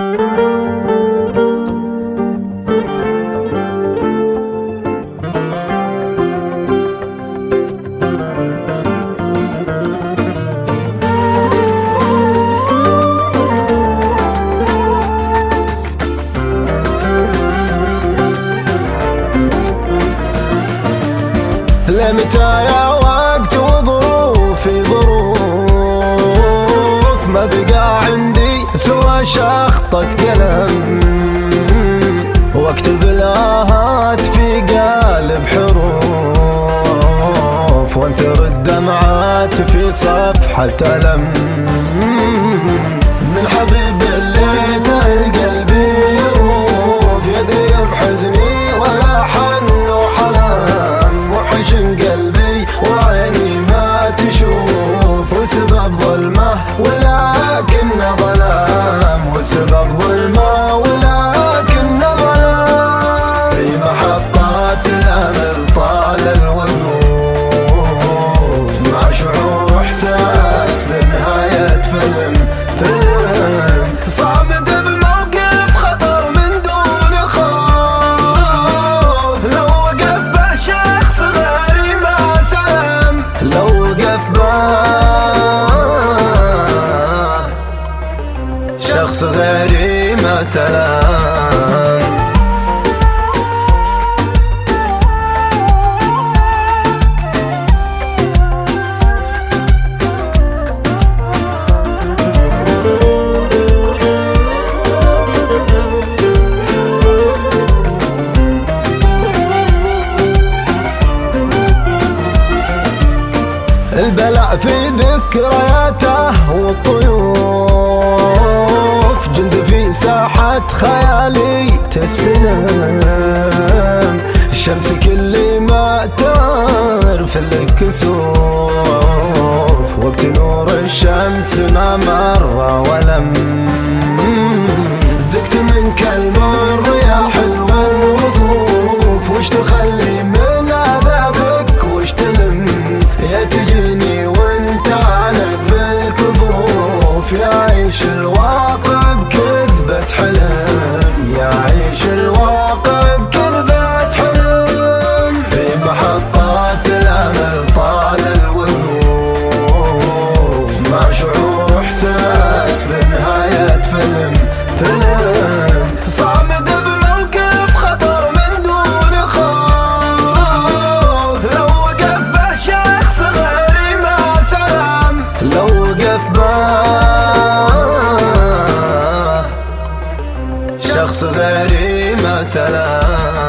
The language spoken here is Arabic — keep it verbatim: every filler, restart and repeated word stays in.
لمتى يا وقت وظروفي ظروف، ما بقى عندي سوى شخطة قلم واكتب الآهات في قالب حروف، وانثر الدمعات في صفحة ألم من حبيب اللي القلب يروف، يدري بحزني ولا حن وحلام، وحشم قلبي وعيني ما تشوف، وسبب ظلمه ولكن ظلام، وسبب ظلمه ولكن ظلام. في محطات الأمل طال الوقوف، مع شعور احساس بنهاية فيلم فيلم، صامد بموقف خطر من دون خوف، لو وقف به شخص غيري ما سلم، لو وقف به شخص غيري ما سلم. البلع في ذكرياته والطيوف، جند في ساحة خيالي تستلم، الشمس كل ما ترفل الكسوف، وقت نور الشمس ما مر ولم، ذقت منك المر يا حلو الوصوف، وش تخلي من عذابك وش تلم، يا تجيني وانت عنك بالكفوف، يعيش الواقع بكذبة حلم، يعيش الواقع بكذبة حلم. في محطات الأمل طال الوقوف، مع شعور احساس بنهاية فيلم فيلم، صامد بموقف خطر من دون خوف، لو وقف به شخص غيري ما سلم، لو وقف به شخص غيري ما سلم.